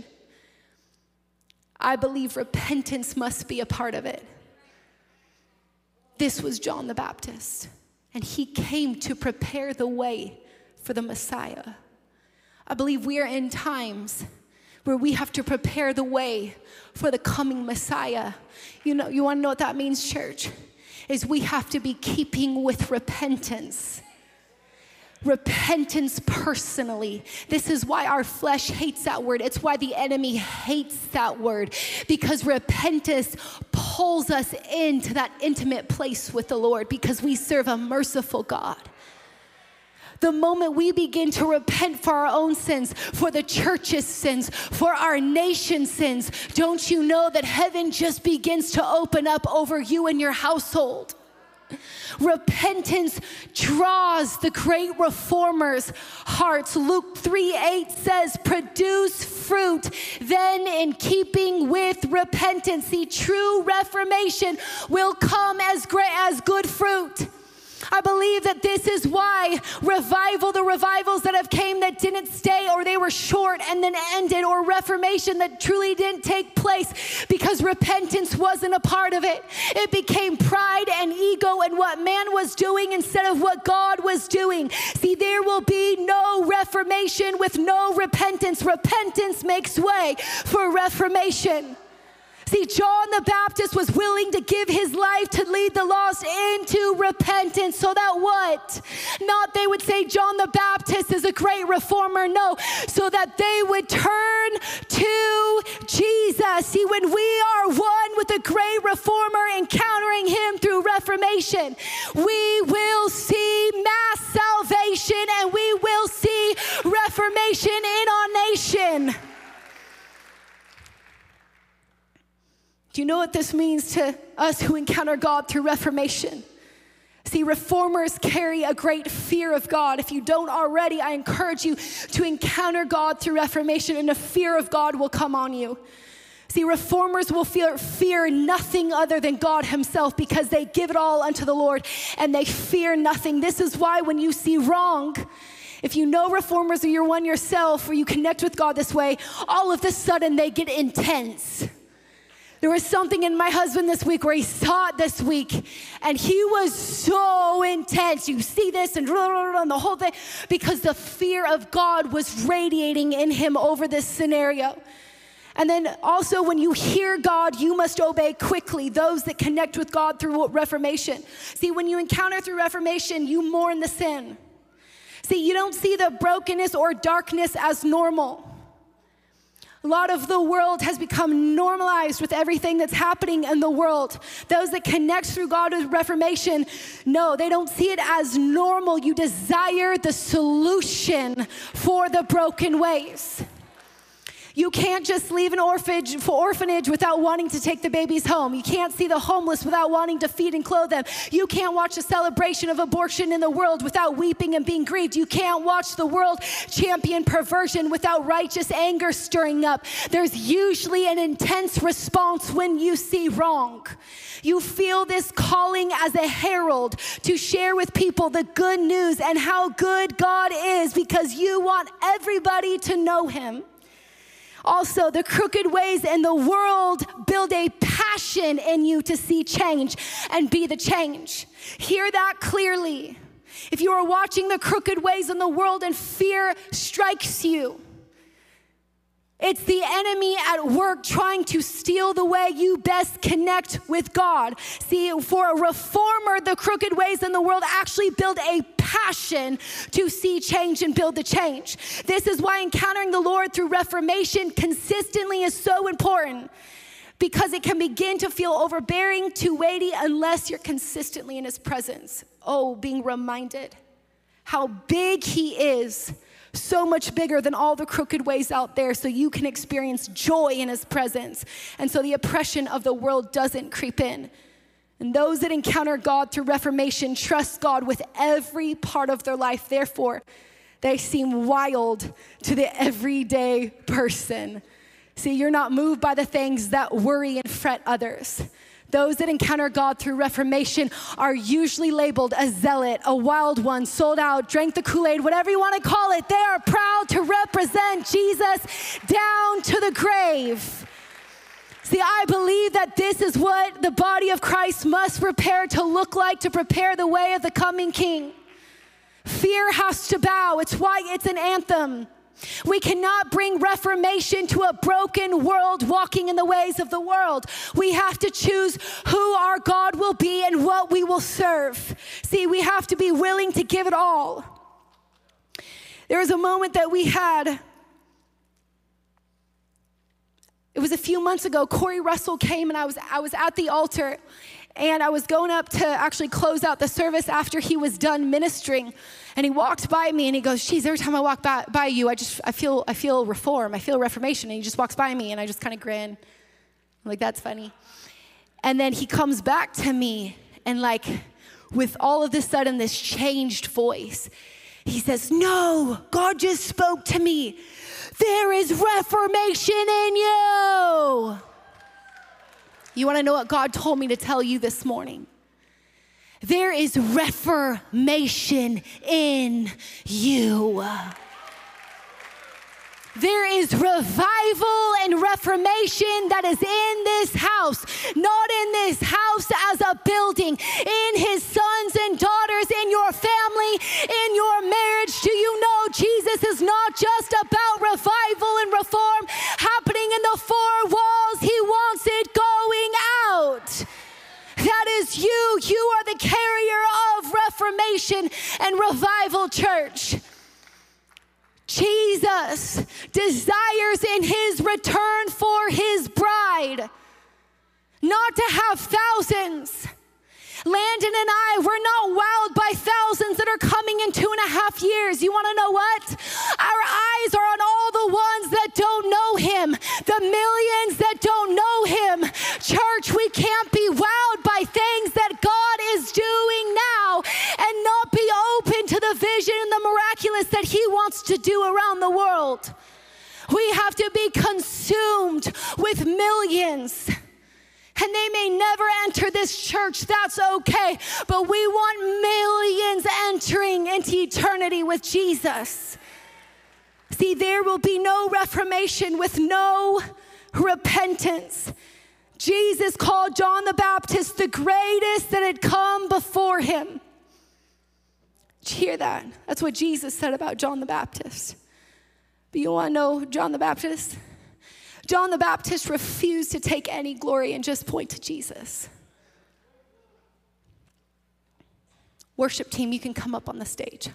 I believe repentance must be a part of it. This was John the Baptist, and he came to prepare the way for the Messiah. I believe we are in times where we have to prepare the way for the coming Messiah. You want to know what that means, church? Is we have to be keeping with repentance. Repentance personally. This is why our flesh hates that word. It's why the enemy hates that word, because repentance pulls us into that intimate place with the Lord, because we serve a merciful God. The moment we begin to repent for our own sins, for the church's sins, for our nation's sins, don't you know that heaven just begins to open up over you and your household? Repentance draws the great reformers' hearts. Luke 3:8 says, produce fruit then in keeping with repentance. See, true reformation will come as good fruit. I believe that this is why the revivals that have came that didn't stay, or they were short and then ended, or reformation that truly didn't take place, because repentance wasn't a part of it. It became pride and ego and what man was doing instead of what God was doing. See, there will be no reformation with no repentance. Repentance makes way for reformation. See, John the Baptist was willing to give his life to lead the lost into repentance, so that what? Not they would say John the Baptist is a great reformer, no, so that they would turn to Jesus. See, when we are one with a great reformer, encountering him through reformation, Reformation, we will see mass salvation and we will see reformation in our nation. Do you know what this means to us who encounter God through Reformation? See, reformers carry a great fear of God. If you don't already, I encourage you to encounter God through Reformation, and a fear of God will come on you. See, reformers will fear nothing other than God himself because they give it all unto the Lord and they fear nothing. This is why when you see wrong, if you know reformers or you're one yourself or you connect with God this way, all of a sudden they get intense. There was something in my husband this week where he saw it this week, and he was so intense. You see this and the whole thing, because the fear of God was radiating in him over this scenario. And then also when you hear God, you must obey quickly, those that connect with God through Reformation. See, when you encounter through Reformation, you mourn the sin. See, you don't see the brokenness or darkness as normal. A lot of the world has become normalized with everything that's happening in the world. Those that connect through God with Reformation, no, they don't see it as normal. You desire the solution for the broken ways. You can't just leave an orphanage without wanting to take the babies home. You can't see the homeless without wanting to feed and clothe them. You can't watch a celebration of abortion in the world without weeping and being grieved. You can't watch the world champion perversion without righteous anger stirring up. There's usually an intense response when you see wrong. You feel this calling as a herald to share with people the good news and how good God is because you want everybody to know him. Also, the crooked ways in the world build a passion in you to see change and be the change. Hear that clearly. If you are watching the crooked ways in the world and fear strikes you, it's the enemy at work trying to steal the way you best connect with God. See, for a reformer, the crooked ways in the world actually build a passion to see change and build the change. This is why encountering the Lord through Reformation consistently is so important, because it can begin to feel overbearing, too weighty, unless you're consistently in his presence. Oh, being reminded how big he is. So much bigger than all the crooked ways out there, so you can experience joy in his presence. And so the oppression of the world doesn't creep in. And those that encounter God through Reformation trust God with every part of their life. Therefore, they seem wild to the everyday person. See, you're not moved by the things that worry and fret others. Those that encounter God through Reformation are usually labeled a zealot, a wild one, sold out, drank the Kool-Aid, whatever you want to call it. They are proud to represent Jesus down to the grave. See, I believe that this is what the body of Christ must prepare to look like to prepare the way of the coming King. Fear has to bow. It's why it's an anthem. We cannot bring reformation to a broken world walking in the ways of the world. We have to choose who our God will be and what we will serve. See, we have to be willing to give it all. There was a moment that we had. It was a few months ago. Corey Russell came and I was at the altar, and I was going up to actually close out the service after he was done ministering. And he walked by me and he goes, "Geez, every time I walk by you, I feel reform. I feel reformation." And he just walks by me and I just kind of grin. I'm like, that's funny. And then he comes back to me and like with all of this sudden this changed voice, he says, "No, God just spoke to me. There is reformation in you." You want to know what God told me to tell you this morning? There is reformation in you. There is revival and reformation that is in this house, not in this house as a building, in his sons and daughters, in your family, in your marriage. Do you know Jesus is not just about revival and reform happening in the four walls? He wants it going out. That is you. You are the carrier of reformation and revival, church. Jesus desires in his return for his bride not to have thousands, Landon and I, we're not wowed by thousands that are coming in 2.5 years. You want to know what? Our eyes are on all the ones that don't know him, the millions that don't know him. Church, we can't be wowed by things that God is doing now and not be open to the vision and the miraculous that he wants to do around the world. We have to be consumed with millions. And they may never enter this church, that's okay. But we want millions entering into eternity with Jesus. See, there will be no reformation with no repentance. Jesus called John the Baptist the greatest that had come before him. Did you hear that? That's what Jesus said about John the Baptist. But you want to know John the Baptist? John the Baptist refused to take any glory and just point to Jesus. Worship team, you can come up on the stage.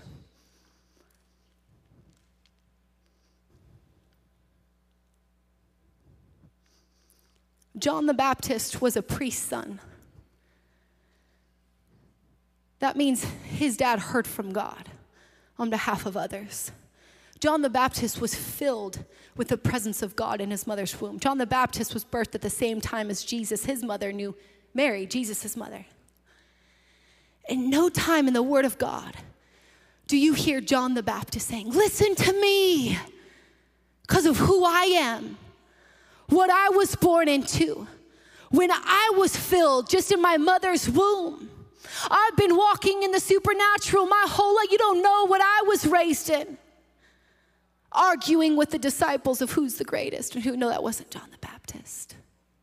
John the Baptist was a priest's son. That means his dad heard from God on behalf of others. John the Baptist was filled with the presence of God in his mother's womb. John the Baptist was birthed at the same time as Jesus. His mother knew Mary, Jesus' mother. In no time in the Word of God do you hear John the Baptist saying, listen to me because of who I am, what I was born into. When I was filled just in my mother's womb, I've been walking in the supernatural my whole life. You don't know what I was raised in. Arguing with the disciples of who's the greatest, and who, no, that wasn't John the Baptist.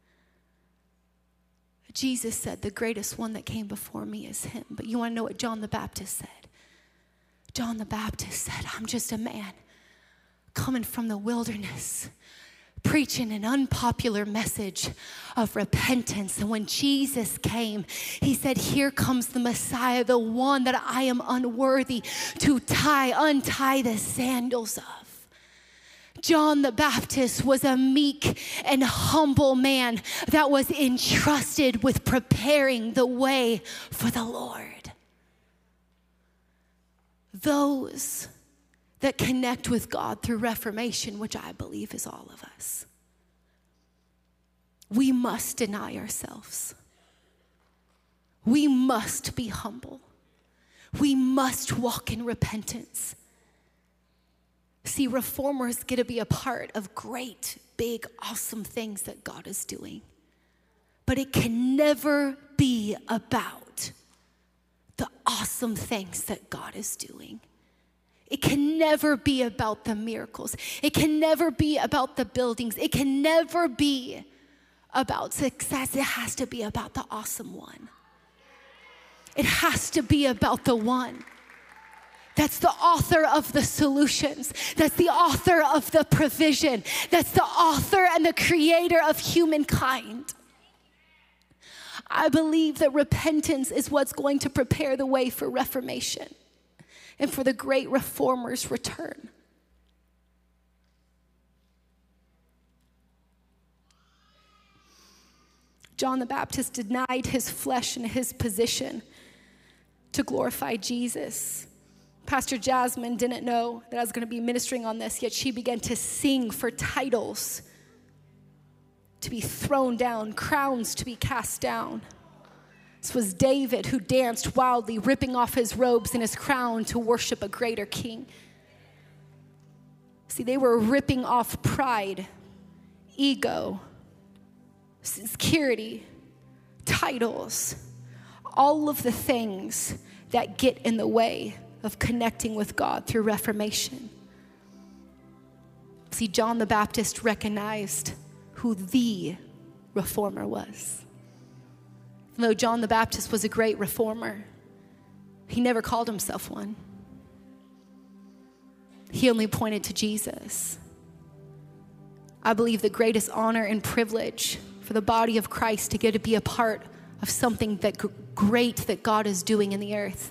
Jesus said, the greatest one that came before me is him. But you want to know what John the Baptist said? John the Baptist said, I'm just a man coming from the wilderness, preaching an unpopular message of repentance. And when Jesus came, he said, here comes the Messiah, the one that I am unworthy to untie the sandals of. John the Baptist was a meek and humble man that was entrusted with preparing the way for the Lord. Those that connect with God through reformation, which I believe is all of us, we must deny ourselves. We must be humble. We must walk in repentance. See, reformers get to be a part of great, big, awesome things that God is doing. But it can never be about the awesome things that God is doing. It can never be about the miracles. It can never be about the buildings. It can never be about success. It has to be about the awesome one. It has to be about the one that's the author of the solutions, that's the author of the provision, that's the author and the creator of humankind. I believe that repentance is what's going to prepare the way for reformation and for the great reformer's return. John the Baptist denied his flesh and his position to glorify Jesus. Pastor Jasmine didn't know that I was going to be ministering on this, yet she began to sing for titles to be thrown down, crowns to be cast down. This was David who danced wildly, ripping off his robes and his crown to worship a greater king. See, they were ripping off pride, ego, security, titles, all of the things that get in the way of connecting with God through reformation. See, John the Baptist recognized who the reformer was. Even though John the Baptist was a great reformer, he never called himself one. He only pointed to Jesus. I believe the greatest honor and privilege for the body of Christ to get to be a part of something that great that God is doing in the earth.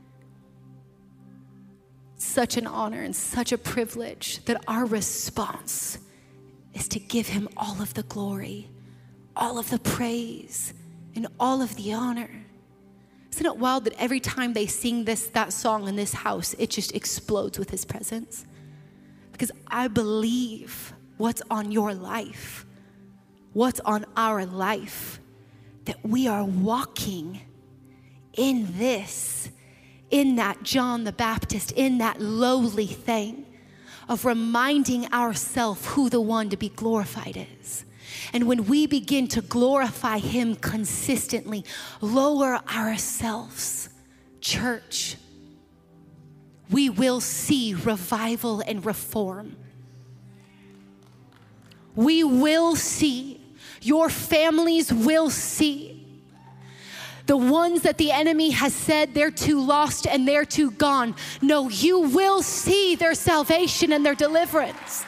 Such an honor and such a privilege that our response is to give him all of the glory, all of the praise, and all of the honor. Isn't it wild that every time they sing that song in this house, it just explodes with his presence? Because I believe what's on your life, what's on our life, that we are walking in this, in that John the Baptist, in that lowly thing of reminding ourselves who the one to be glorified is. And when we begin to glorify him consistently, lower ourselves, church, we will see revival and reform. We will see, your families will see, the ones that the enemy has said they're too lost and they're too gone. No, you will see their salvation and their deliverance.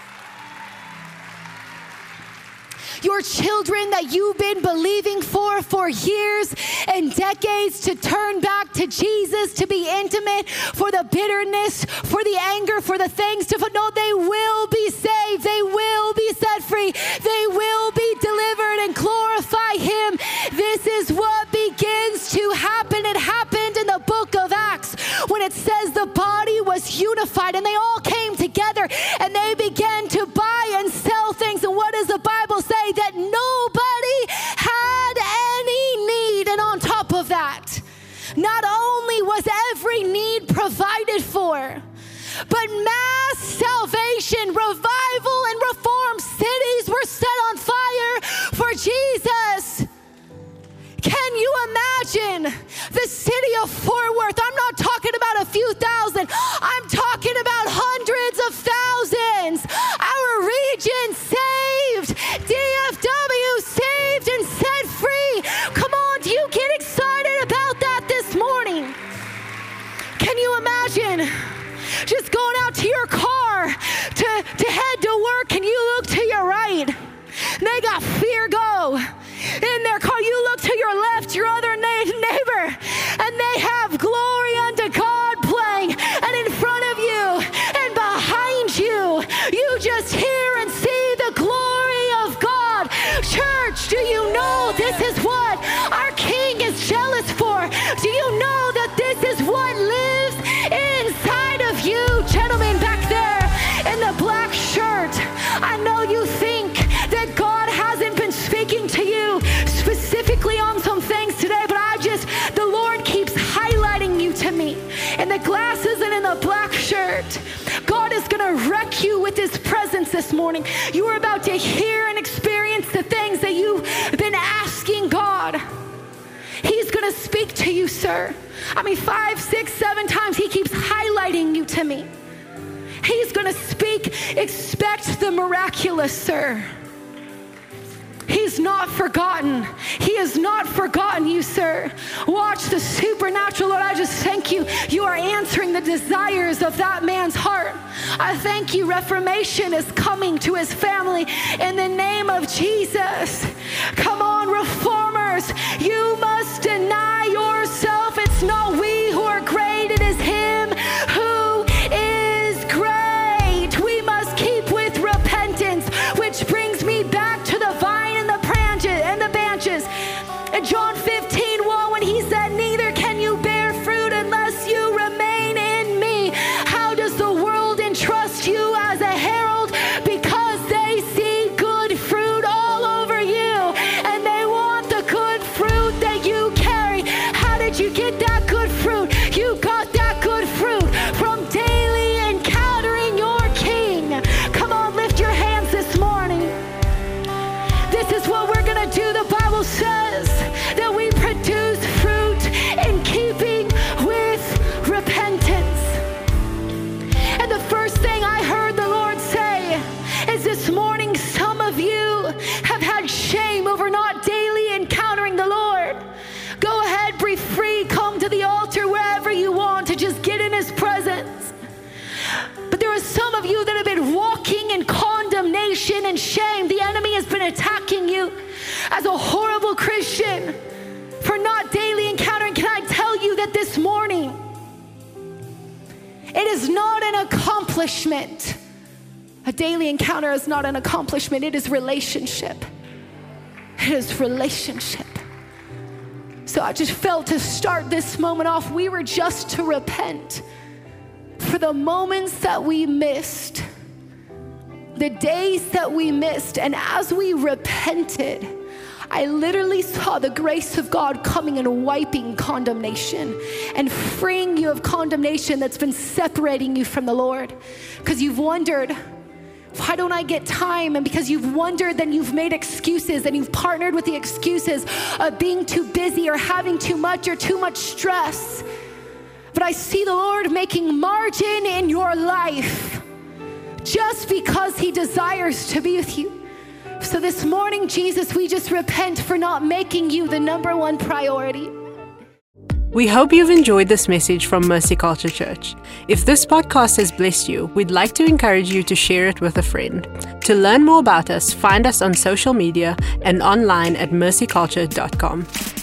Your children that you've been believing for years and decades to turn back to Jesus, to be intimate, for the bitterness, for the anger, for the things no, they will be saved. They will be set free. They will be delivered and glorify him. This is what begins to happen. It happened in the book of Acts when it says the body was unified and they all came together and they began to buy and sell things. And what does the Bible say? That nobody had any need. And on top of that, not only was every need provided for, but mass salvation, revival, and reform. Cities were set on fire for Jesus. Can you imagine the city of Fort Worth? I'm not talking about a few thousand. I'm talking about hundreds of thousands. Our region saved. DFW saved and set free. Come on, do you get excited about that this morning? Can you imagine just going out to your car to head to work and you look to your right and they got Fear Go in their car. You look to your left, your other neighbor, and they have Glory Unto God playing. And in front of you and behind you, you just hear and see the glory of God. Church, do you know this is what our King is jealous for? Do you know that this is what lives inside of you? Gentlemen back there in the black shirt, I know you think that God hasn't been speaking to you specifically on some things today, but the Lord keeps highlighting you to me. In the glasses and in the black shirt, God is going to wreck you with his presence this morning. You are about to hear and experience the things that you've been asking God. He's going to speak to you, sir. 5, 6, 7 times he keeps highlighting you to me. He's going to speak. Expect the miraculous, sir. He's not forgotten. He has not forgotten you, sir. Watch the supernatural. Lord, I just thank you. You are answering the desires of that man's heart. I thank you. Reformation is coming to his family in the name of Jesus. Come on, reformers. You must deny yourself. It's not we who are great. It is him who is great. We must keep with repentance, which brings me back to the vine and the branches. And John 15:1, when he said, neither can you bear fruit unless you remain in me. How does the world entrust you as a herald? Because they see good fruit all over you and they want the good fruit that you carry. How did you get that good fruit? You got that good fruit from daily encountering your King. Come on, lift your hands this morning. This is what we're going to do. The Bible says that we produce fruit in keeping with repentance. And the first thing I heard the Lord say is this morning, some of you have had shame over not daily encountering the Lord. Go ahead, breathe free, come to the altar wherever you want to just get in his presence. But there are some of you that have been walking in condemnation and shame. The enemy has been attacking you as a horrible Christian for not daily encountering. Can I tell you that this morning, it is not an accomplishment. A daily encounter is not an accomplishment. It is relationship. It is relationship. So I just felt to start this moment off, we were just to repent for the moments that we missed, the days that we missed. And as we repented, I literally saw the grace of God coming and wiping condemnation and freeing you of condemnation that's been separating you from the Lord. Because you've wondered, why don't I get time? And because you've wondered, then you've made excuses, and you've partnered with the excuses of being too busy or having too much or too much stress. But I see the Lord making margin in your life just because He desires to be with you. So this morning, Jesus, we just repent for not making you the number one priority. We hope you've enjoyed this message from Mercy Culture Church. If this podcast has blessed you, we'd like to encourage you to share it with a friend. To learn more about us, find us on social media and online at mercyculture.com.